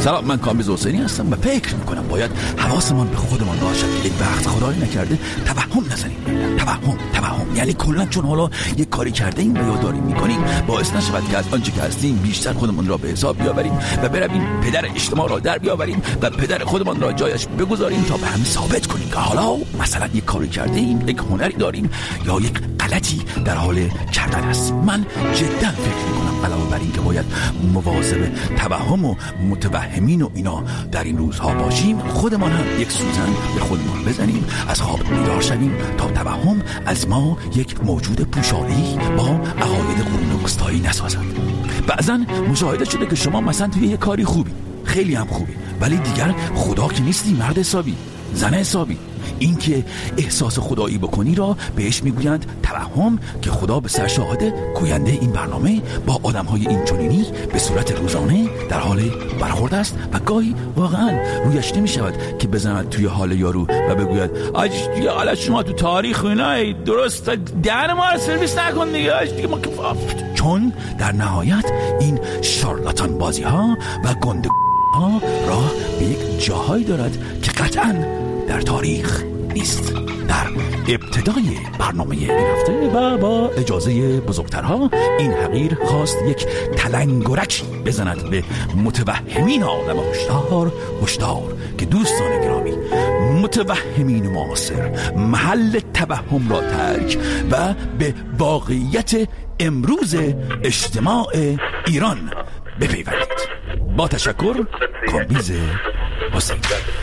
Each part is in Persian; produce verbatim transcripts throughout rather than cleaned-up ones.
سلام، من کامبیز حسینی هستم و فکر میکنم باید حواسمان به خودمان باشد. یک وقت خدایی نکرده توهم نزنیم. توهم توهم یعنی کلا چون حالا یک کاری کرده ایم و یا داریم میکنیم باعث نشود که از آنچه که هستیم بیشتر خودمان را به حساب بیاوریم و برویم پدر اجتماع را در بیاوریم و پدر خودمان را جایش بگذاریم تا به همه ثابت کنیم که حالا مثلا یک کاری کرده ایم، یک هنری داریم یا یک غلطی در حال کردن است. من جدا فکر میکنم علاوه بر این که باید مواظب توهم و متوهمین و اینا در این روزها باشیم، خودمان هم یک سوزن به خودمان بزنیم، از خواب بیدار شویم تا توهم از ما یک موجود پوشالی با عقاید قرون وسطایی نسازد. بعضا مشاهده شده که شما مثلا توی یک کاری خوبی، خیلی هم خوبی، ولی دیگر خدا که نیستی، مرد حسابی، زن حسابی. این که احساس خدایی بکنی را بهش میگویند توهم، که خدا به سر شاهد گوینده این برنامه با آدم‌های این چنینی به صورت روزانه در حال برخورد است و گاهی واقعا رویش نمی‌شود که بزند توی حال یارو و بگوید آج دیگه حالا شما تو تاریخ اینا درست در ما رو سرویس نکن دیگه، آج دیگه ما، چون در نهایت این شارلاتان بازی‌ها و گندگوها راه به یک جاهایی دارد که قطعاً در تاریخ نیست. در ابتدای برنامه این هفته و با اجازه بزرگترها این حقیر خواست یک تلنگرکی بزند به متوهمین عالم هشدار هشدار که دوستان گرامی، متوهمین معاصر محل توهم را ترک و به واقعیت امروز اجتماع ایران بپیوندید. با تشکر، کامبیز حسین.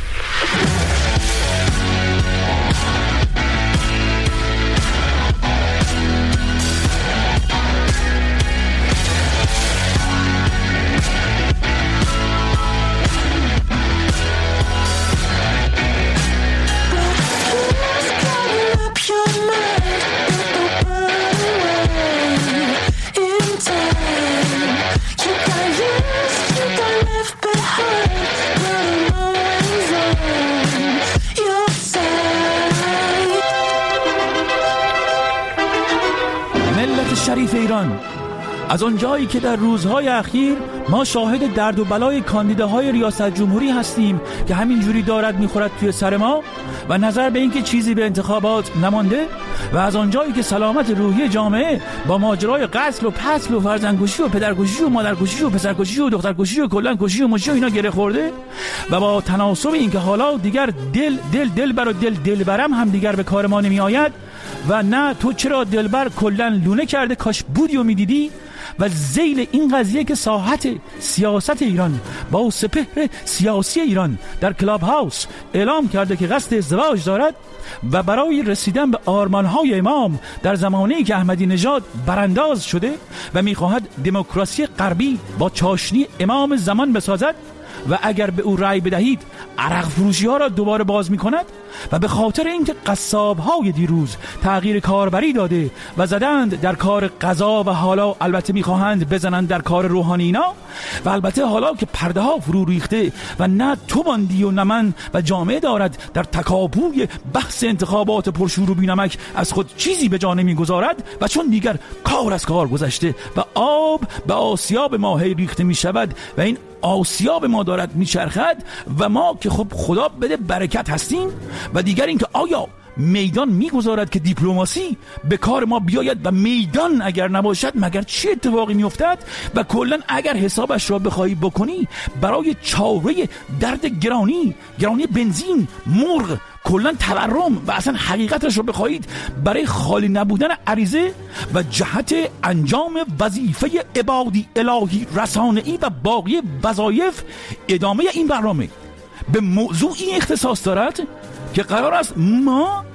شریف ایران، از آن جایی که در روزهای اخیر ما شاهد درد و بلای کاندیداهای ریاست جمهوری هستیم که همین جوری دارد میخورد توی سر ما و نظر به اینکه چیزی به انتخابات نمانده، و از آن جایی که سلامت روحی جامعه با ماجرای قتل و پتل و فرزندکشی و پدرکشی و مادرکشی و پسرکشی و دخترکشی و کلن کشی و مشی و اینا گره خورده، و با تناسب اینکه حالا دیگر دل دل دل بر و دل دل برم هم دیگر به کار ما نمی آید و نه تو چرا دلبر کلن لونه کرده کاش بودی و میدیدی، و ذیل این قضیه که ساحت سیاست ایران با سپهر سیاسی ایران در کلاب هاوس اعلام کرده که قصد ازدواج دارد و برای رسیدن به آرمانهای امام در زمانه‌ای که احمدی نژاد برانداز شده و میخواهد دموکراسی غربی با چاشنی امام زمان بسازد و اگر به او رأی بدهید عرق فروشی ها را دوباره باز می کند، و به خاطر اینکه قصاب های دیروز تغییر کاربری داده و زدند در کار قضا و حالا البته می خواهند بزنند در کار روحانینا، و البته حالا که پرده ها فرو ریخته و نه تو باندی و نه من و جامعه دارد در تکاپوی بحث انتخابات پرشور و بینمک از خود چیزی به جا نمی گذارد، و چون دیگر کار از کار گذشته و آب به آسیاب ما ریخته می شود و این آسیاب ما دارد میچرخد و ما که خب خدا بده برکت هستیم، و دیگر اینکه آیا میدان میگذارد که دیپلماسی به کار ما بیاید و میدان اگر نباشد مگر چه اتفاقی میافتد، و کلا اگر حسابش را بخوای بکنی برای چاره درد گرانی گرانی بنزین، مرغ، کلا تورم و اصلا حقیقتش رو بخواهید برای خالی نبودن عریضه و جهت انجام وظیفه عبادی الهی رسانه‌ای و باقی وظایف، ادامه این برنامه به موضوعی اختصاص دارد که قرار است ما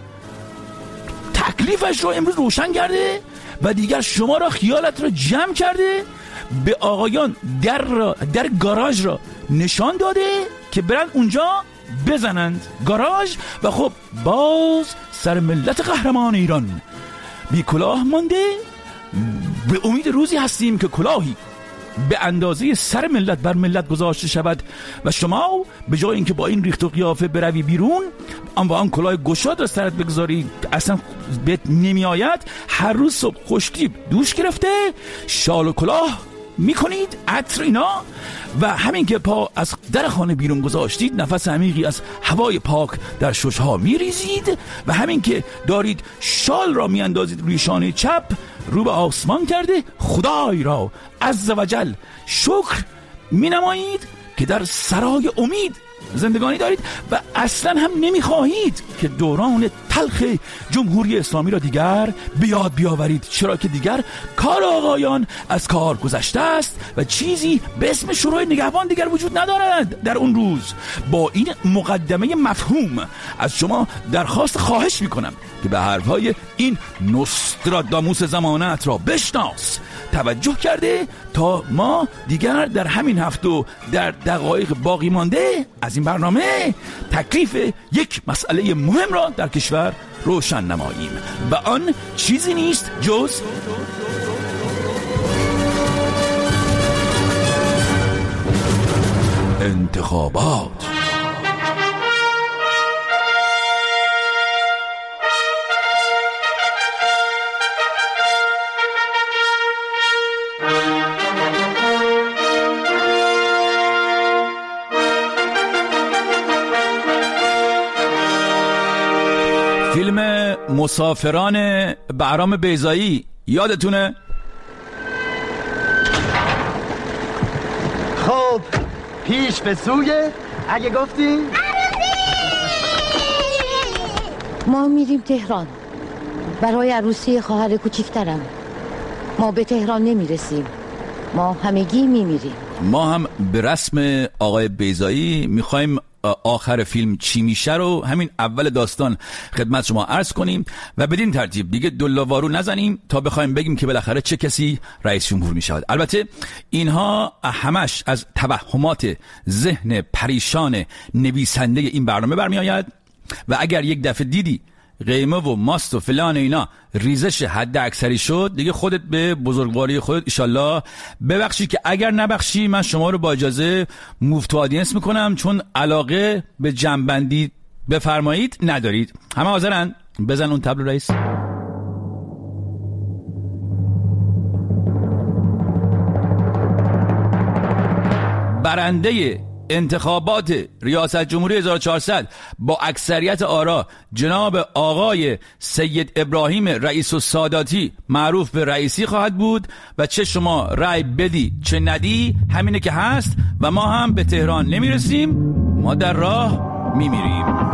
تکلیفش رو امروز روشن کرده و دیگر شما را خیالت را جمع کرده، به آقایان در, را در گاراژ را نشان داده که برن اونجا بزنند گاراژ، و خب باز سر ملت قهرمان ایران بی کلاه مانده. به امید روزی هستیم که کلاهی به اندازه سر ملت بر ملت گذاشته شود و شما به جای اینکه با این ریخت و قیافه بروی بیرون اما با آن کلاه گشاد را سرت بگذاری اصلا بهت نمی آید، هر روز صبح خوشتیب دوش گرفته، شال و کلاه میکنید عطر اینا و همین که پا از در خانه بیرون گذاشتید نفس عمیقی از هوای پاک در ششها میریزید و همین که دارید شال را میاندازید روی شانه چپ رو به آسمان کرده خدای را عز و جل شکر مینمایید که در سرای امید زندگانی دارید و اصلا هم نمیخواهید که دوران تلخ جمهوری اسلامی را دیگر بیاد بیاورید، چرا که دیگر کار آقایان از کار گذشته است و چیزی به اسم شورای نگهبان دیگر وجود ندارد. در اون روز با این مقدمه مفهوم از شما درخواست خواهش میکنم که به حرفهای این نوستراداموس زمانت را بشناس، توجه کرده تا ما دیگر در همین هفته و در دقایق باقی مانده از این برنامه تکلیف یک مسئله مهم را در کشور روشن نماییم و آن چیزی نیست جز انتخابات. فیلم مسافران بهرام بیضایی یادتونه؟ خب پیش به سوی اگه گفتی؟ ما میریم تهران برای عروسی خواهر کوچیکترم. ما به تهران نمیرسیم، ما همگی میمیریم. ما هم به رسم آقای بیضایی میخوایم آخر فیلم چی میشه رو همین اول داستان خدمت شما عرض کنیم و بدین ترتیب دیگه دلاوارو نزنیم تا بخوایم بگیم که بالاخره چه کسی رئیس جمهور میشود. البته اینها همش از توهمات ذهن پریشان نویسنده این برنامه برمی آید و اگر یک دفعه دیدی قیمه و ماست و فلان اینا ریزش حد اکثری شد دیگه خودت به بزرگواری خودت ایشالله ببخشی که اگر نبخشی من شما رو با اجازه موف تو آدینس میکنم چون علاقه به جنبندی بفرمایید ندارید. همه حاضرن؟ بزن اون تبل رئیس. برنده انتخابات ریاست جمهوری هزار و چهارصد با اکثریت آرا جناب آقای سید ابراهیم رئیس الساداتی معروف به رئیسی خواهد بود و چه شما رأی بدی چه ندی همینه که هست و ما هم به تهران نمیرسیم، ما در راه میمیریم.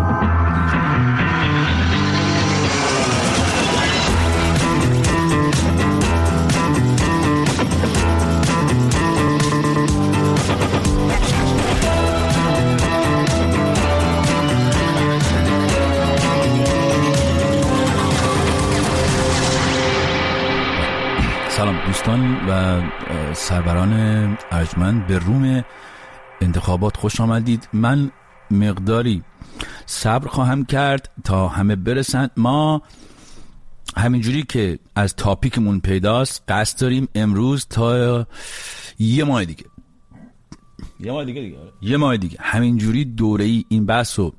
سلام دوستان و سروران ارجمند به روم انتخابات خوش آمدید. من مقداری صبر خواهم کرد تا همه برسند. ما همینجوری که از تاپیکمون پیداست قصد داریم امروز تا یه ماه دیگه یه ماه دیگه دیگه یه ماه دیگه همینجوری دوره‌ای این بحث رو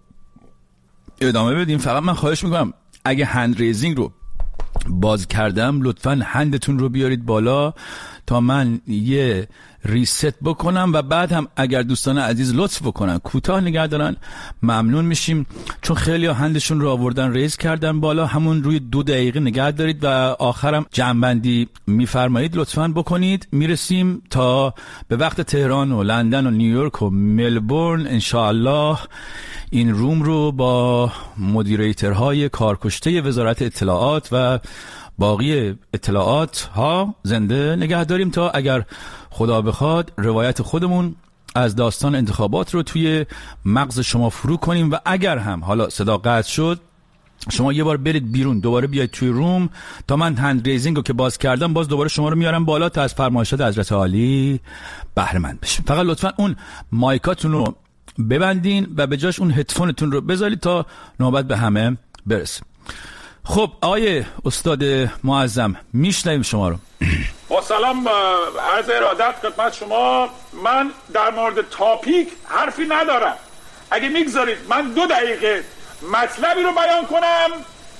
ادامه بدیم. فقط من خواهش میکنم اگه هند ریزینگ رو باز کردم لطفاً هندتون رو بیارید بالا تا من یه ریست بکنم و بعد هم اگر دوستان عزیز لطف بکنن کوتاه نگه دارن ممنون میشیم، چون خیلی ها هندشون رو آوردن ریز کردن بالا. همون روی دو دقیقه نگه دارید و آخرم جمع‌بندی میفرمایید لطفاً بکنید. میرسیم تا به وقت تهران و لندن و نیویورک و ملبورن انشاءالله این روم رو با مدیریترهای کارکشته وزارت اطلاعات و باقی اطلاعات ها زنده نگه داریم تا اگر خدا بخواد روایت خودمون از داستان انتخابات رو توی مغز شما فرو کنیم و اگر هم حالا صدا قطع شد شما یه بار برید بیرون دوباره بیاید توی روم تا من هند ریزینگ رو که باز کردم باز دوباره شما رو میارم بالا تا از فرمایشات حضرت عالی بهره مند بشیم. فقط لطفا اون مایکاتون رو ببندین و به جاش اون هدفونتون رو بذارید تا نوبت به همه برسه. خب آقای استاد معظم میشنویم شما رو. با سلام عرض ارادت خدمت شما. من در مورد تاپیک حرفی ندارم. اگه میگذارید من دو دقیقه مطلبی رو بیان کنم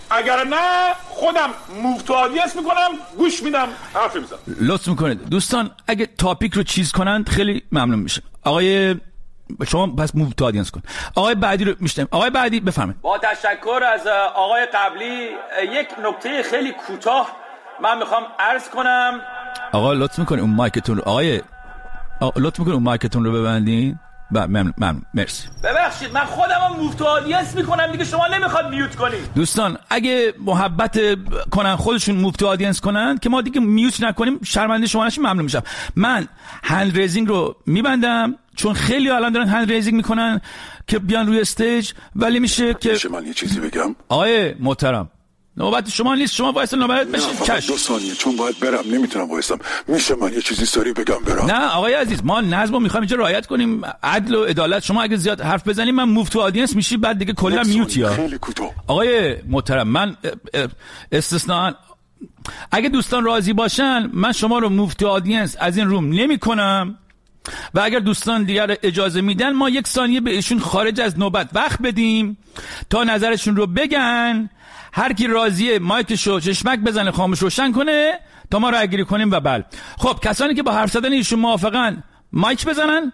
اگر نه خودم موو تو آدینس میکنم، گوش میدم، حرف میزنم. لطف میکنید دوستان اگه تاپیک رو چیز کنند خیلی ممنون میشه. آقای شما پس موو تو آدینس کن. آقای بعدی رو میشنم. آقای بعدی بفرمایید. با تشکر از آقای قبلی یک نکته خیلی کوتاه من میخوام عرض کنم. آقا لطف میکنید اون مایکتون رو آقای آقا لطف میکنید اون مایکتون رو ببندین. ممنون ممنون مرسی. ببخشید من خودم هم موو تو آدینس میکنم دیگه، شما نمیخواد میوت کنید. دوستان اگه محبت کنن خودشون موو تو آدینس کنن که ما دیگه میوت نکنیم شرمنده شما نشیم ممنون میشم. من هند ریزینگ رو میبندم چون خیلی الان دارن هند ریزینگ میکنن که بیان روی استیج، ولی میشه که میشه من یه چیزی بگم؟ آقای محترم نوبت شما نیست، شما وایسا نوبت بشه. چش دو ثانیه چون باید برم نمیتونم وایسم. میشه من یه چیزی سری بگم برم؟ نه آقای عزیز ما نظم میخوایم اینجا رعایت کنیم، عدل و عدالت. شما اگه زیاد حرف بزنید من موو تو آدینس میشی بعد دیگه کلا میوت. یا خیلی کوتاه. آقای محترم من استثناء اگه دوستان راضی باشن من شما رو موو تو آدینس از این روم نمیکنم و اگر دوستان دیگر اجازه میدن ما یک ثانیه به ایشون خارج از نوبت وقت بدیم تا نظرشون رو بگن. هر کی راضیه مایکشو چشمک بزنه خاموش روشن کنه تا ما رای گیری کنیم. و بل خب کسانی که با حرف زدن ایشون موافقن مایک بزنن.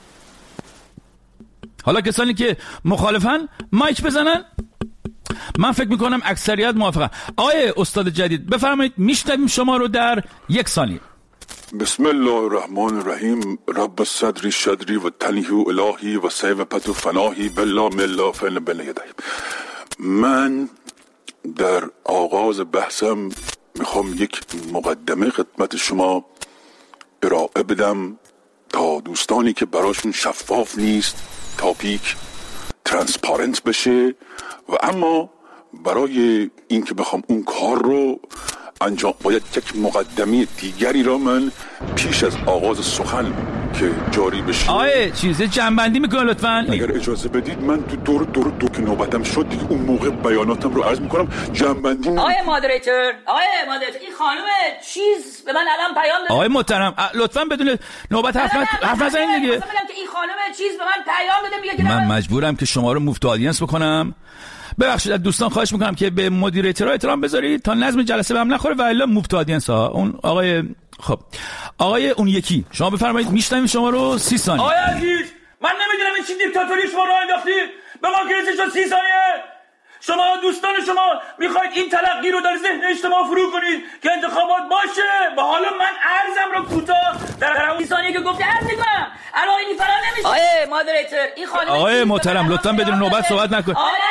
حالا کسانی که مخالفن مایک بزنن. من فکر میکنم اکثریت موافقن. آقای استاد جدید بفرمایید میشنویم شما رو در یک ثانیه. بسم الله الرحمن الرحیم. رب صدری شدری و تنیه الهی و سیوپت و فناهی بالله ملا فن بین یدیم. من در آغاز بحثم میخوام یک مقدمه خدمت شما ارائه بدم تا دوستانی که براشون شفاف نیست تاپیک ترانسپارنت بشه و اما برای این که بخوام اون کار رو انجام باید یک مقدمه دیگری را من پیش از آغاز سخن که جاری بشه آیه چیزه جنبندی میکنه لطفاً. اگر اجازه بدید من تو دور دور دو که نوبتم شد دیگه اون موقع بیاناتم رو عرض میکنم. جنبندی آیه مادریتور آیه مادریتور این خانم چیز به من الان پیام داده. آقای محترم لطفاً بدون نوبت حرف حرف نزنید دیگه. که این خانم چیز به من پیام داده میگه که من مجبورم که شما رو موو تو آدینس بکنم. ببخشید از دوستان خواهش میکنم که به مدیریتورها احترام بذارید تا نظم جلسه به هم نخوره و الا موو تو آدینس ها. اون آقای خب آقای اون یکی شما بفرمایید میشنویم شما رو سی ثانیه. آقای عزیز من نمیدونم این چی دیکتاتوری شما راه انداختید به ما که شد سی ثانیه. شما دوستان شما میخواید این تلقی رو در ذهن اجتماع فرو کنید که انتخابات باشه و حالا من عرضم رو کوتاه در سی ثانیه که گفته عرض میکنم. الان این فرا نمیشه. آقای مادریتور این خانم آقای محترم لطفاً بدون نوبت صحبت نکن.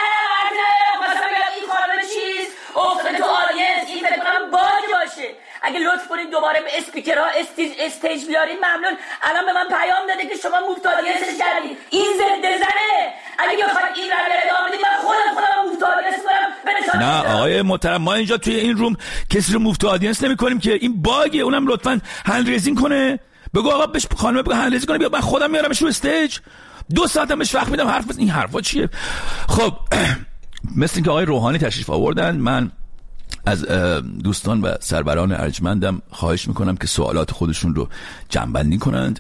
افتاده تو آدینس این فکر کنم باگ باشه. اگه لطف کنید دوباره به اسپیکرها استیج استیج بیارید ممنون. الان به من پیام داده که شما موو تو آدینس کردید. این ضد زنه. اگه بخواید این رو ادامه بدید من خودم خودم موو تو آدینس کنم. نه آقای محترم ما اینجا توی این روم کسی رو موو تو آدینس نمی‌کنیم که این باگه. اونم لطفاً هند ریزینگ کنه. بگو آقا بهش خانم بگو هند ریزینگ کنه بیا من خودم میارمش رو استیج. دو ساعتم بهش وقت میدم حرف بزنه. این حرفا چیه؟ خب مثل اینکه آقای روحانی تشریف آوردن من از دوستان و سروران ارجمندم خواهش میکنم که سوالات خودشون رو جمع‌بندی کنند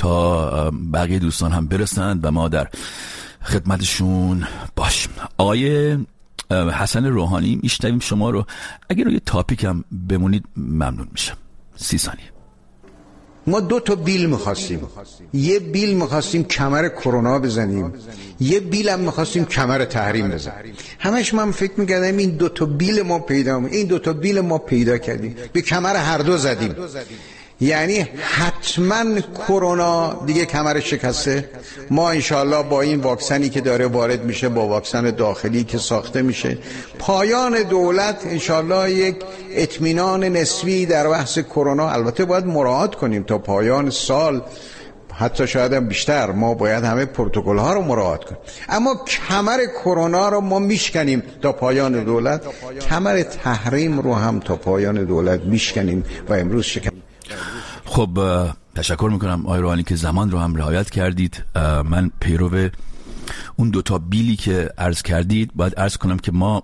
تا بقیه دوستان هم برسند و ما در خدمتشون باشیم. آقای حسن روحانی میشنویم شما رو. اگر روی تاپیک هم بمونید ممنون میشم. سی ثانیه. ما دو تا بیل میخواستیم. یه بیل میخواستیم کمر کرونا بزنیم، یه بیل هم میخواستیم کمر تحریم بزنیم. همش من فکر میکردم این دو تا بیل ما پیدا این دو تا بیل ما پیدا کردیم به کمر هر دو زدیم. یعنی حتما کرونا دیگه کمر شکسته. ما انشالله با این واکسنی که داره وارد میشه با واکسن داخلی که ساخته میشه پایان دولت انشالله یک اطمینان نسبی در بحث کرونا. البته باید مراعات کنیم تا پایان سال حتی شاید هم بیشتر ما باید همه پروتکل ها رو مراعات کنیم. اما کمر کرونا رو ما میشکنیم تا پایان دولت، کمر تحریم رو هم تا پایان دولت میشکنیم و امروز شکن. خب تشکر میکنم آقای روحانی که زمان رو هم رعایت کردید. من پیرو اون دوتا بیلی که عرض کردید باید عرض کنم که ما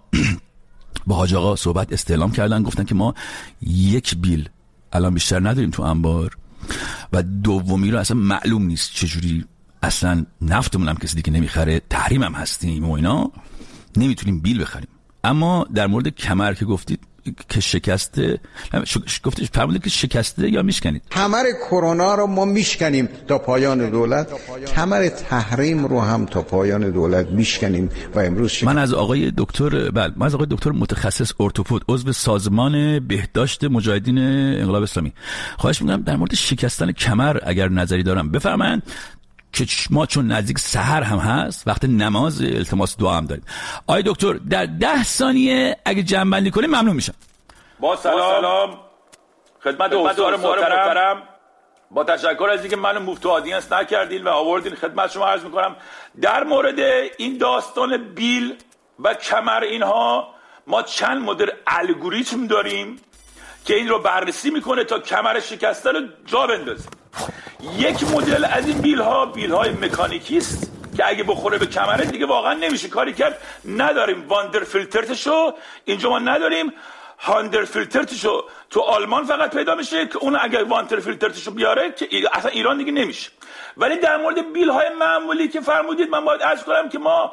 با حاج آقا صحبت استعلام کردن، گفتن که ما یک بیل الان بیشتر نداریم تو انبار و دومی رو اصلا معلوم نیست چجوری، اصلا نفتمون هم کسی دیگه نمیخره، تحریم هم هستیم و اینا، نمیتونیم بیل بخریم. اما در مورد کمر که گفتید که شکسته، گفتید فرمودید که شکسته یا میشکنید؟ کمر کرونا رو ما میشکنیم تا پایان دولت، کمر تحریم رو هم تا پایان دولت میشکنیم و امروز شکست. من از آقای دکتر بله من از آقای دکتر متخصص ارتوپد عضو سازمان بهداشت مجاهدین انقلاب اسلامی خواهش میکنم در مورد شکستن کمر اگر نظری دارم بفرمایید، که ما چون نزدیک سحر هم هست وقت نماز التماس دعا هم داریم. آقای دکتر در ده ثانیه اگه جمع‌بندی کنیم ممنون میشم. با سلام, سلام. خدمت استاد محترم، با تشکر از اینکه منو موو تو آدینس نکردین و آوردین خدمت شما عرض میکنم در مورد این داستان بیل و کمر اینها ما چند مدل الگوریتم داریم که این رو بررسی میکنه تا کمر شکسته رو جا بندازه. یک مدل از این بیل ها بیل های مکانیکی است که اگه بخوره به کمره دیگه واقعا نمیشه کاری کرد. نداریم واندر فیلترتشو اینجا ما نداریم، هاندر فیلترتشو تو آلمان فقط پیدا میشه که اون اگه واندر فیلترتشو بیاره که اصلا ایران دیگه نمیشه. ولی در مورد بیل های معمولی که فرمودید من باید عرض کنم که ما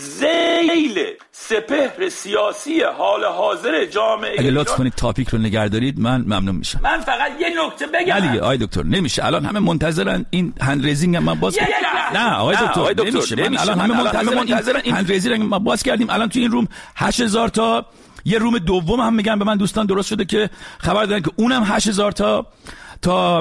ذیل سپهر سیاسی حال حاضر جامعه اگه لطف کنید تاپیک رو نگه دارید من ممنون میشم. من فقط یه نکته بگم. علیه آقای دکتر نمیشه، الان همه منتظرن این هند ریزینگ هم من باز کردم. نه آقای دکتر, آقای دکتر نمیشه. من الان همه منتظرن این هند ریزینگ ما باز کردیم. الان تو این روم هشت هزار تا، یه روم دوم هم میگن به من دوستان درست شده که خبر دادن که اونم هشت هزار تا، تا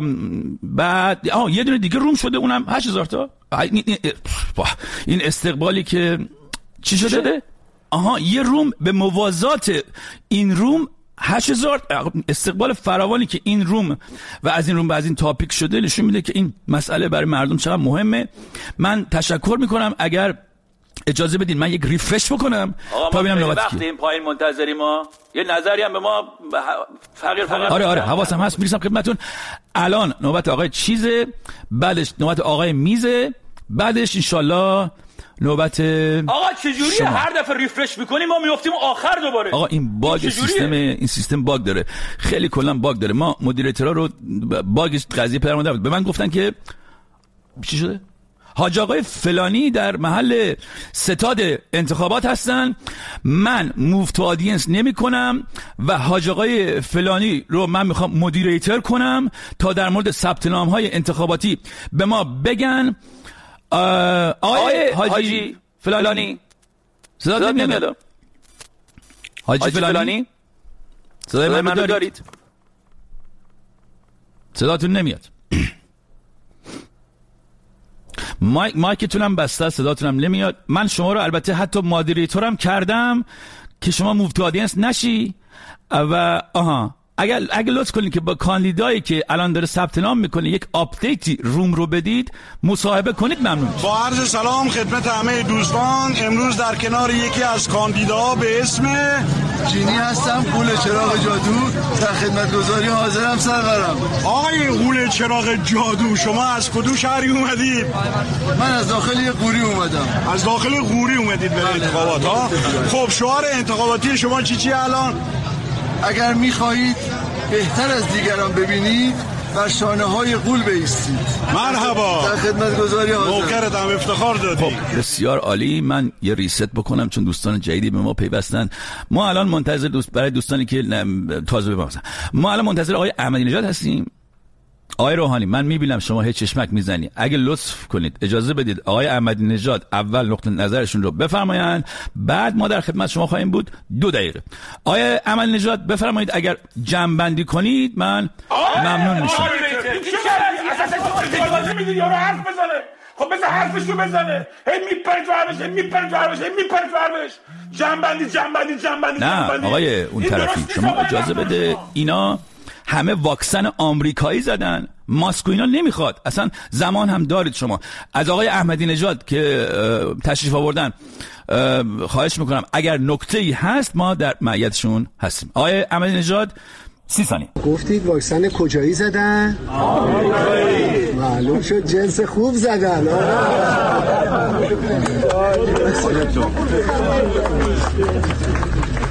بعد آه یه دونه دیگه روم شده اونم هشت هزار تا. این, این, این استقبالی که چی شده؟ شده؟ آها یه روم به موازات این روم هشت هزار استقبال فراوانی که این روم و از این روم و از این تاپیک شده نشون میده که این مسئله برای مردم چقدر مهمه. من تشکر میکنم اگر اجازه بدین من یک ریفرش بکنم تا ببینم نوبت وقتی این پایین منتظری ما یه نظری هم به ما فقیر فقیر آره آره حواسم هست میرسم خدمتتون. الان نوبت آقای چیزه، بعدش نوبت آقای میزه، بعدش انشالله نوبت آقا چجوریه هر دفعه ریفرش میکنیم ما میافتیم آخر دوباره؟ آقا این باگ سیستم این سیستم باگ داره، خیلی کلا باگ داره. ما مدیریتورا رو باگ قضیه پیرامونده بود به من گفتن که چی شده؟ حاج آقای فلانی در محل ستاد انتخابات هستن، من موو تو آدینس نمی کنم و حاج آقای فلانی رو من میخوام مدیریتور کنم تا در مورد ثبت نام های انتخاباتی به ما بگن. آقای حاجی فلانی صدا نمیاد؟ حاجی فلانی صدای من دارید؟ صداتون نمیاد. مایک مایکتونم بسته، صداتونم نمیاد. من شما رو البته حتی مادریتورم کردم که شما موو تو آدینس نشی و آها اگر اگه لطف کنید که با کاندیدایی که الان داره ثبت نام میکنه یک آپدیتی روم رو بدید، مصاحبه کنید ممنون میشم. با عرض سلام خدمت همه دوستان، امروز در کنار یکی از کاندیداها به اسم چینی هستم، قول چراغ جادو، در خدمتگزاری حاضرم سرورم. آقای قول چراغ جادو شما از کدوم شهری اومدید؟ من از داخل یه قوری اومدم. از داخل قوری اومدید به انتخابات ها؟ خب شعار انتخاباتی شما چی چی الان؟ اگر میخواهید بهتر از دیگران ببینید بر شانه های غول بایستید. مرحبا، در خدمتگزاری حاضر. نوکرتم، افتخار دادی. خب بسیار عالی. من یه ریست بکنم چون دوستان جدیدی به ما پیوستن. ما الان منتظر دوست برای دوستانی که تازه بپرسن ما الان منتظر آقای احمدی نژاد هستیم. آقای روحانی من میبینم شما هیچ چشمک میزنی، اگه لطف کنید اجازه بدید آقای احمدی نژاد اول نقطه نظرشون رو بفرمایند، بعد ما در خدمت شما خواهیم بود. دو دقیقه آقای احمدی نژاد بفرمایید. اگر جمع بندی کنید من ممنون میشم. خب بذار حرفشو بزنه، هی میپره تو حرفش، هی میپره تو حرفش، هی میپره تو حرفش. جنبندی جنبندی جنبندی نه آقای اون طرفی شما اجازه بده، اینا همه واکسن آمریکایی زدن، ماسک و اینا نمیخواد اصلا. زمان هم دارید شما. از آقای احمدی نژاد که تشریف آوردن خواهش میکنم اگر نکته‌ای هست ما در معیتشون هستیم. آقای احمدی نژاد سی ثانیه. گفتید واکسن کجایی زدن؟ آمریکایی. معلوم شد جنس خوب زدن.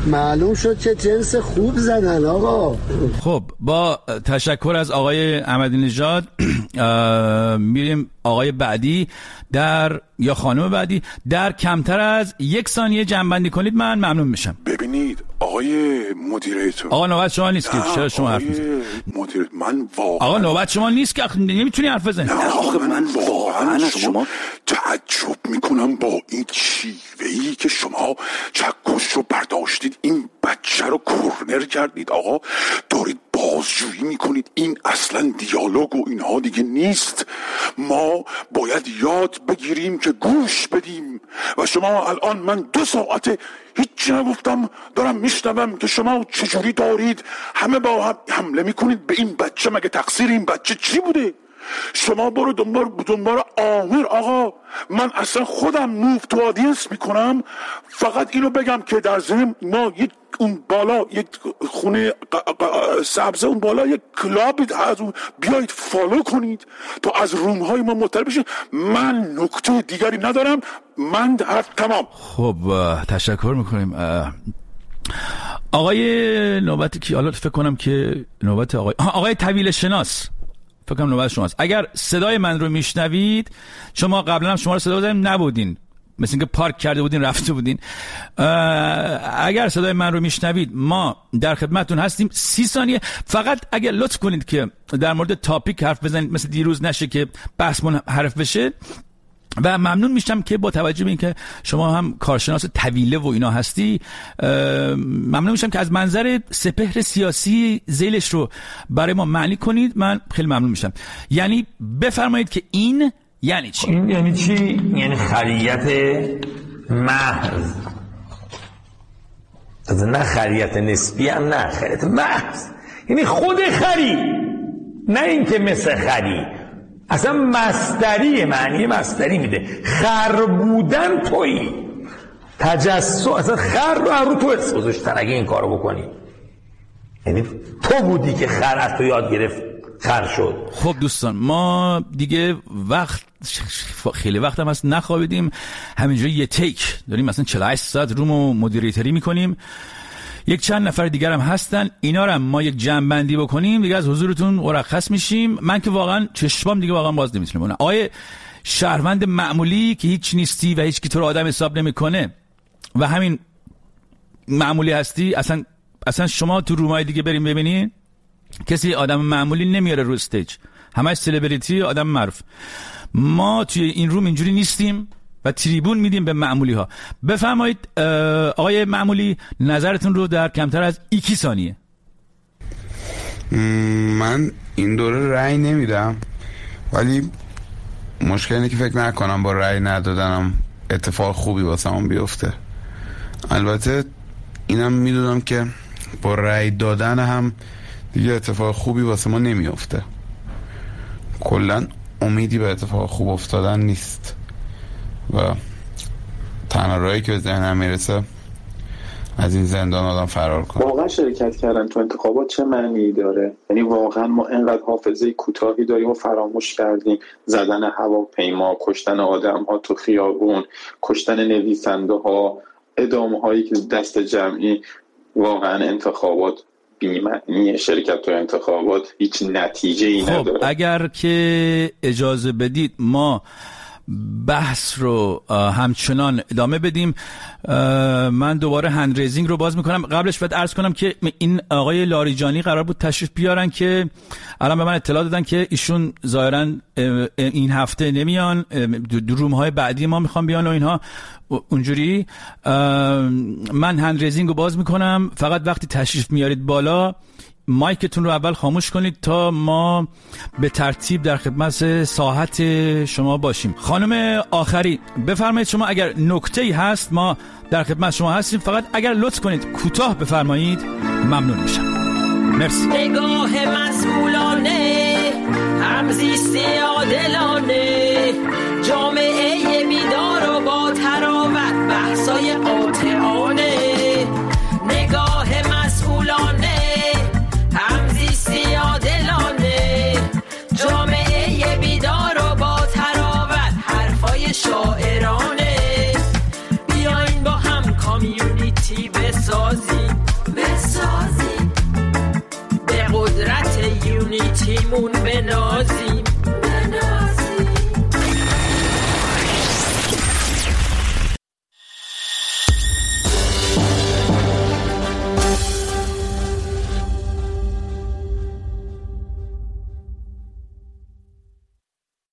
معلوم شد که جنس خوب زدن آقا. خب با تشکر از آقای احمدی نژاد میریم آقای بعدی در یا خانم بعدی در کمتر از یک ثانیه جنبندی کنید، من ممنون میشم. ببینید آقای مدیریتور، آقا نوبت شما نیست که چرا شما حرف میزنید؟ مدیر من واقعا آقا نوبت شما نیست که نمیتونی حرف بزنی. آقا من واقعا از شما تعجب میکنم با این شیوه‌ای که شما چکش رو برداشتید، این بچه رو کورنر کردید. آقا دارید بازجویی میکنید، این اصلا دیالوگ و اینها دیگه نیست. ما باید یاد بگیریم که گوش بدیم و شما الان من دو ساعته هیچی نگفتم دارم میشنوم که شما چجوری دارید همه با هم حمله میکنید به این بچه. مگه تقصیر این بچه چی بوده؟ شما برو دنبال دنبال آمر. آقا من اصلا خودم موو تو آدینس میکنم. فقط اینو بگم که در ضمن ما یک اون بالا یک خونه سبزه اون بالا یک کلابی از اون بیایید فالو کنید تا از روم های ما مطلع بشید. من نکته دیگری ندارم، من حرف تمام. خب تشکر میکنیم. آقای نوبت کی؟ حالا فکر کنم که نوبت آقای آقای طویل شناس، فکر کنم نوبت شماست. اگر صدای من رو میشنوید، شما قبلا هم شما رو صدا بزنیم نبودین، مثل اینکه پارک کرده بودین رفته بودین. اگر صدای من رو میشنوید ما در خدمتتون هستیم. سی ثانیه فقط اگر لطف کنید که در مورد تاپیک حرف بزنید، مثل دیروز نشه که بحثمون حرف بشه. و ممنون میشم که با توجه به اینکه شما هم کارشناس طویله و اینا هستی، ممنون میشم که از منظر سپهر سیاسی ذیلش رو برای ما معنی کنید. من خیلی ممنون میشم. یعنی بفرمایید که این یعنی چی؟ این یعنی چی؟ یعنی خریت محض، نه خریت نسبی هم نه، خریت محض، یعنی خود خری، نه اینکه مثل خری. اصلا مصدری، معنی مصدری میده. خر بودن تویی، تجسس، اصلا خر رو رو تو اسم گذاشتن اگه این کارو بکنی، یعنی تو بودی که خر از تو یاد گرفت خر شد. خب دوستان، ما دیگه وقت خیلی وقت هم هست نخوابیدیم، همینجوری یه تیک داریم مثلا چهل و هشت ساعت رومو مدیریتری میکنیم. یک چند نفر دیگر هم هستن، اینا رو هم ما یک جمع‌بندی بکنیم دیگه از حضورتون مرخص میشیم. من که واقعا چشمام دیگه واقعا باز نمیتونه بونه. آیه شهروند معمولی که هیچ نیستی و هیچ کی تو رو آدم حساب نمیکنه و همین معمولی هستی، اصلا اصلا شما تو رومای دیگه بریم ببینین کسی آدم معمولی نمیاره رو استیج، همش سلبریتی، آدم معروف. ما توی این روم اینجوری نیستیم و تریبون میدیم به معمولی ها. بفرمایید آقای معمولی نظرتون رو در کمتر از یکی ثانیه. من این دوره رأی نمیدم، ولی مشکل اینه که فکر نکنم با رأی ندادنم اتفاق خوبی واسمون بیفته. البته اینم میدونم که با رأی دادن هم دیگه اتفاق خوبی واسه ما نمیفته. کلا امیدی به اتفاق خوب افتادن نیست و تنها راهی که به ذهنم میرسه از این زندان آدم فرار کنه. واقعا شرکت کردن تو انتخابات چه معنی داره؟ یعنی واقعا ما اینقدر حافظه کوتاهی داریم و فراموش کردیم زدن هواپیما، کشتن آدم ها تو خیابون، کشتن نویسنده ها، ادامه هایی که دست جمعی. واقعا انتخابات بی‌معنی، شرکت تو انتخابات هیچ نتیجه ای نداره. خب اگر که اجازه بدید ما بحث رو همچنان ادامه بدیم. من دوباره هند ریزینگ رو باز میکنم. قبلش باید عرض کنم که این آقای لاریجانی قرار بود تشریف بیارن که الان به من اطلاع دادن که ایشون ظاهرا این هفته نمیان، دو روم های بعدی ما میخوام بیان و اینها اونجوری. من هند ریزینگ رو باز میکنم، فقط وقتی تشریف میارید بالا مایکتون رو اول خاموش کنید تا ما به ترتیب در خدمت ساحت شما باشیم. خانم آخری بفرمایید، شما اگر نکته‌ای هست ما در خدمت شما هستیم، فقط اگر لطف کنید کوتاه بفرمایید ممنون میشم. مرسی. نگاه مسئولانه، همزیستی عادلانه، جامعه بیدار و با تراوت، بحثای قاطعانه. نگاه مسئولانه، همزیستی عادلانه، جامعه بیدار و با تراوت، حرفای شاعرانه. بیاین با هم کامیونیتی بسازیم، خودمون بنازیم